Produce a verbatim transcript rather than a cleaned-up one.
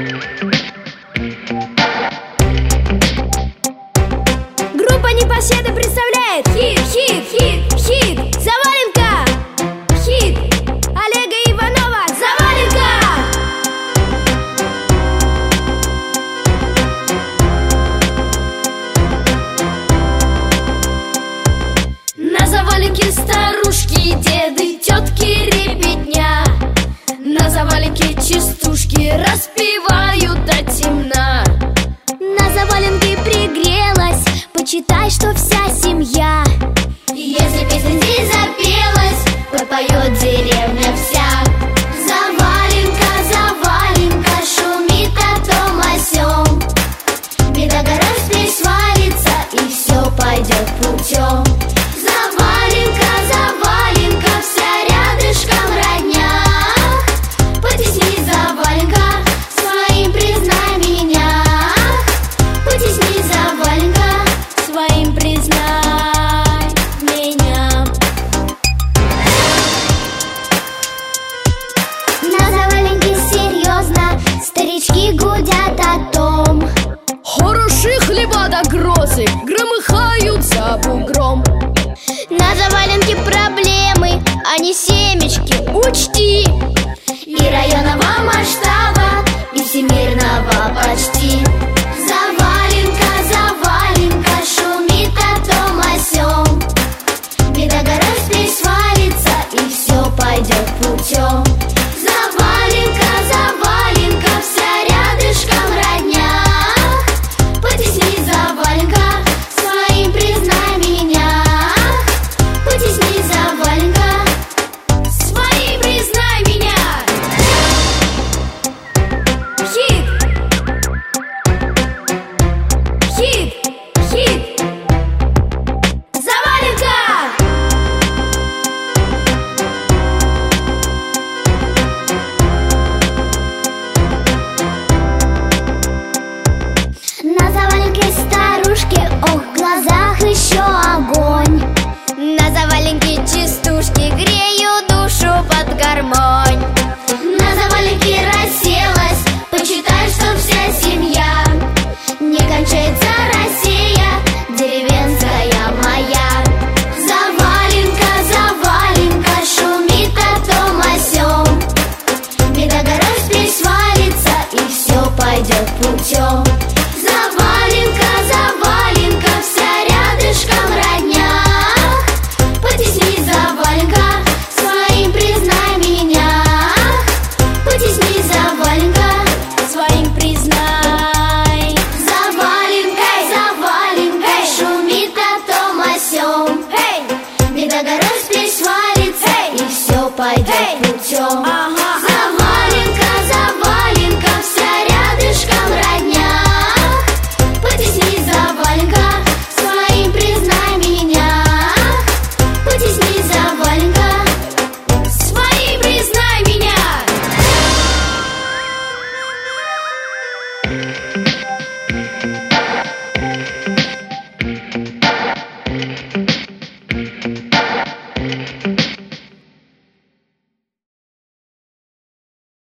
Группа Непоседы представляет хит, хит, хит, хит Заваленка. Хит Олега Иванова Заваленка. На заваленке старушки, деды, тетки, ребятня. На заваленке частушки распевают до темна. На заваленке пригрелась, почитай, что вся семья. Если песня здесь запелась, подпоет деревня вся. Заваленка, заваленка, шумит о том о сём. Беда гора здесь свалится, и все пойдет путем. Заваленка, заваленка, вся рядышком родня. Потесни, заваленка, своим признай меня. Потесни, заваленка, своим признай меня. На заваленке серьезно старички гудят о том. Хорошие хлеба до грозы громыхают за бугром. На заваленке проблемы, а не семечки, учти. И районного масштаба, и всемирного почти. Заваленка, заваленка, шумит о том о сём. Беда гора здесь свалится, и все пойдет путем. Заваленка, заваленка, вся рядышком родня. Потесни, заваленка, своим признай меня. Потесни, заваленка, своим признай меня. Хит, хит, хит Заваленка. На заваленке старушки, ох, в глазах еще огонь. На заваленке частушки греют душу под гармонь. На заваленке расселась, почитай, что вся семья. Не кончается Россия, деревенская моя. Заваленка, заваленка, шумит о том о сём. Беда гора здесь свалится, и все пойдет путем. Заваленка, заваленка, вся рядышком родня. Потесни, заваленка, своим признай меня. Потесни, заваленка, своим признай. Заваленка, заваленка, шумит о том о сём. Беда гора здесь свалится, и все пойдет путем.